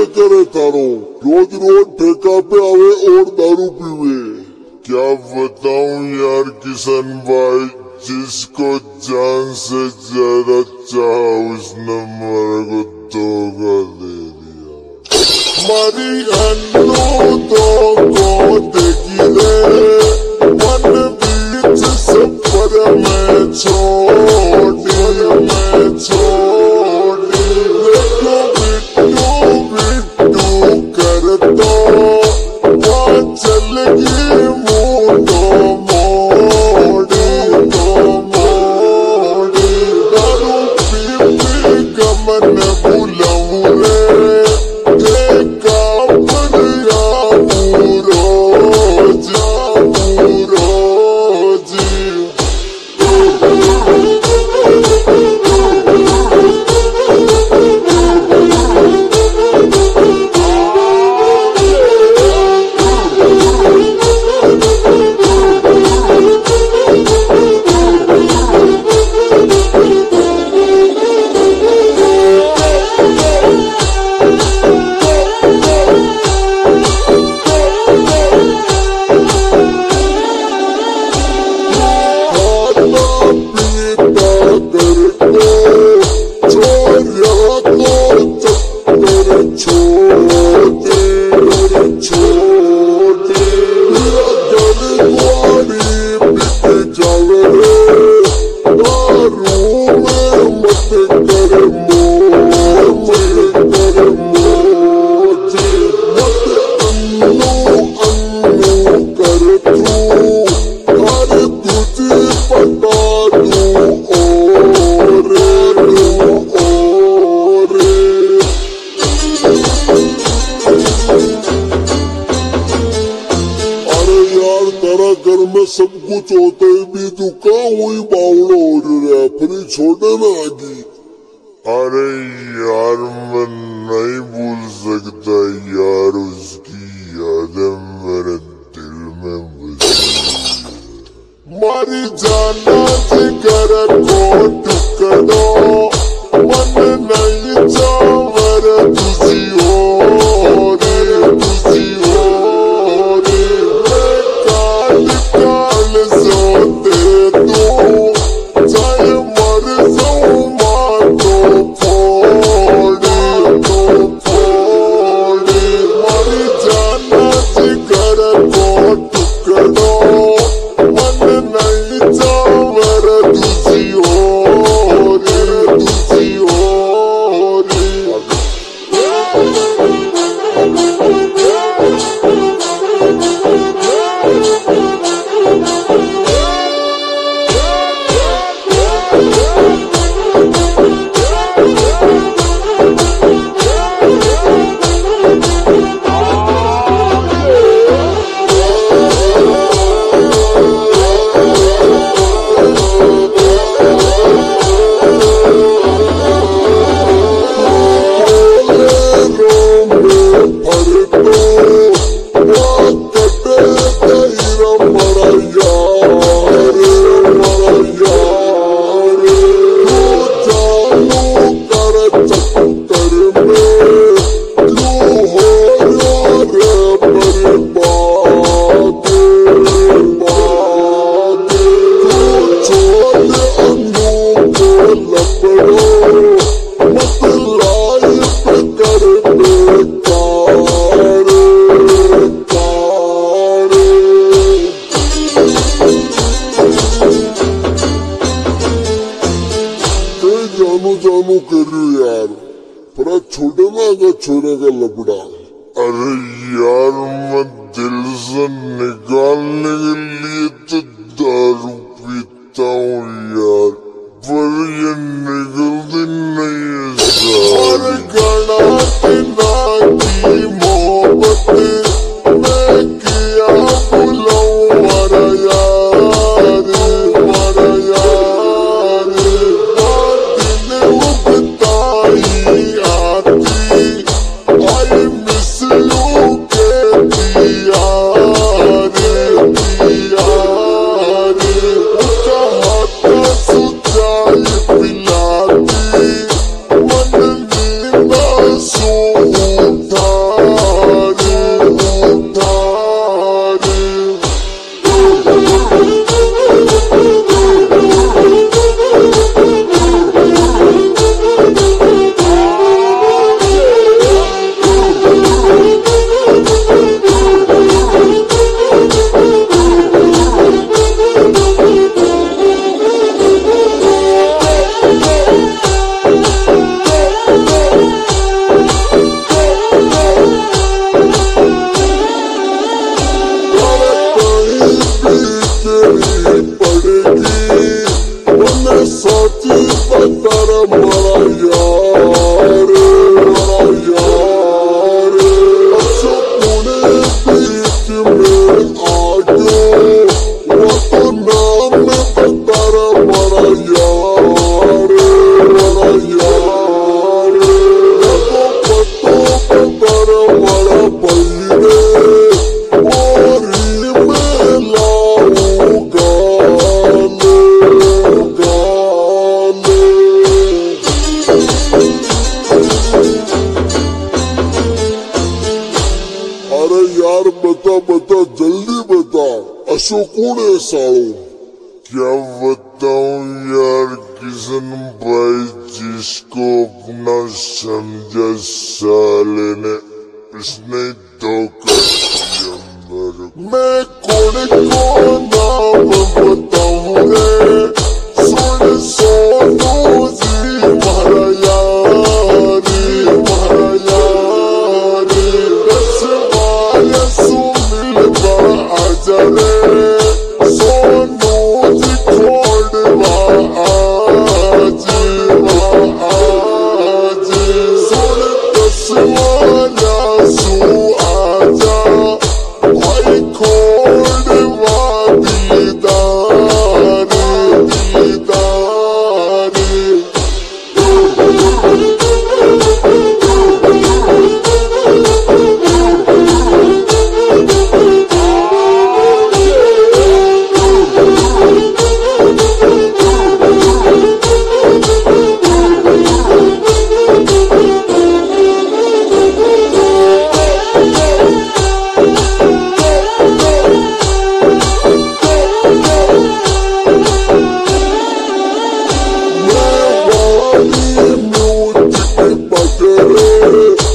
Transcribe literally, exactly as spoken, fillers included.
करे तारो, रोज रोज ठेका पे आवे और दारू पीवे। क्या बताऊं यार किशन भाई, जिसको जान से ज्यादा चाहा उसने मेरे को धोखा दे दिया। मारी अन्नू तो को देखी रे, मन बीच सफर में छोड़ी में छोड़ी। देखो बिट्टू बिट्टू करतो वहाँ चल गई मुंडो मोड़ी तो मोड़ी। दारू पी पी गमन भूलूं रे, देखा पर आऊं रोज आऊं रोज। घर में सब कुछ होते भी तू कहाँ हुई बावड़ा हो रहा है, फिर छोड़ने में आ गई। अरे यार मैं नहीं भूल सकता यार, उसकी यादें मेरे दिल में बसी। मारी जाना जिगर को टुकड़ो, मन नहीं जावर तुझी हो रे तुझी हो रे। काल काल सोते तू चाहे मर जाऊं मां तो फोड़े तो फोड़े। मारी जाना जिगर को टुकड़ो, मन नहीं जावर तुझी हो रे तुझी हो रे। जानू जानू कर रही यार, पर छोड़ना का छोरे का लपड़ा। अरे यार मैं दिल से निकालने के लिए तो दारू पीता हूँ यार, पर ये निकलती नहीं है सारी। और गणा दिना की मोहब्बत मैं किया बुलाऊं मारा यार मारा यार। दिन उगताई आती आई मिस यू के दिया रे दिया रे। उसका हाथ सुचाई पिलाती, मन नींदा सो उठा बता बता जल्दी बता, अशोक कौन है सालो? क्या बताऊं यार किशन भाई, जिसको अपना समझा साले ने, इसने धोखा दिया मेरे को। मैं कौन को नाम बताऊं रे, सुन सोनू जी मारा यारी, मारा यारी, दस वाले सुमिलवा आजा रे, सोनू जी छोड़वा आजी वा आजी, सुन दस वाला सू आजा, भाई खोड़वा दीदारी, दीदारी। Music,